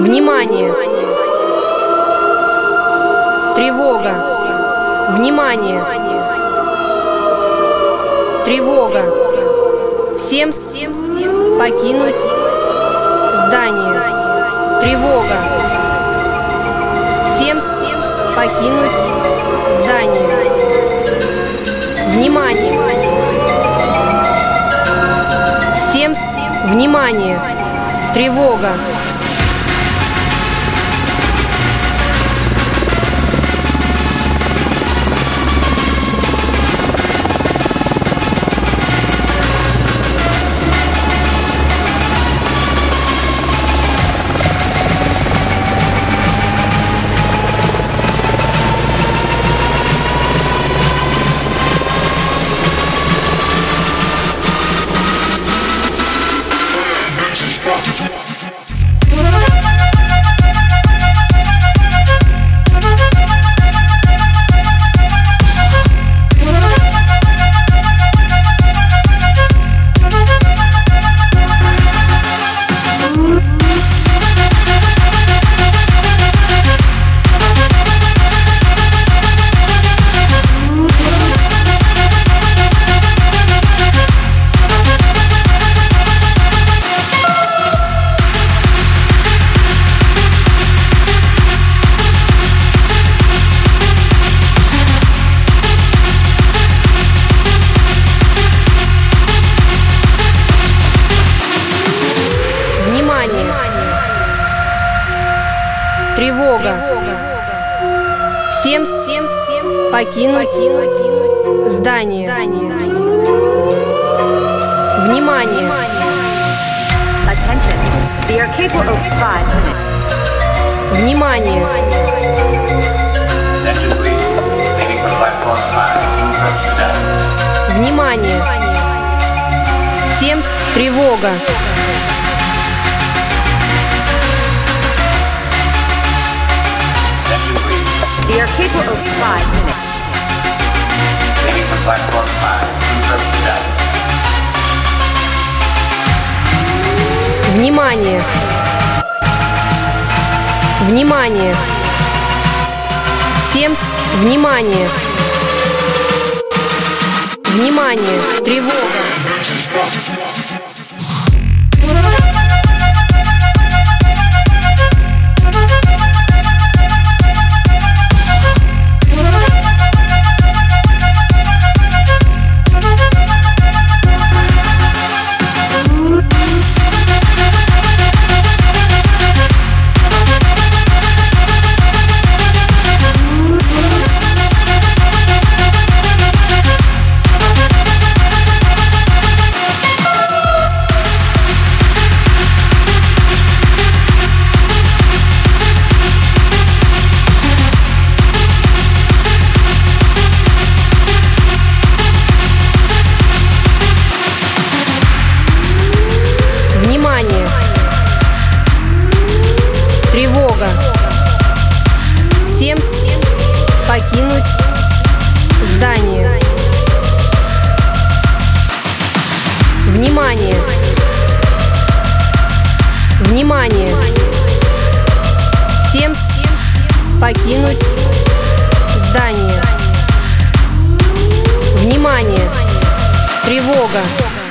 Внимание! Тревога! Внимание! Тревога! Всем покинуть здание. Тревога! Всем покинуть здание. Внимание! Всем внимание! Тревога! Тревога! Всем покинуть здание. Внимание! Внимание! Внимание! Всем тревога! We are capable of 5 minutes. Leaving for platform 5, approach the Внимание! Внимание! Всем внимание! Внимание! Тревога! Внимание! Тревога! Всем покинуть здание. Внимание! Внимание! Всем покинуть здание. Внимание! Тревога!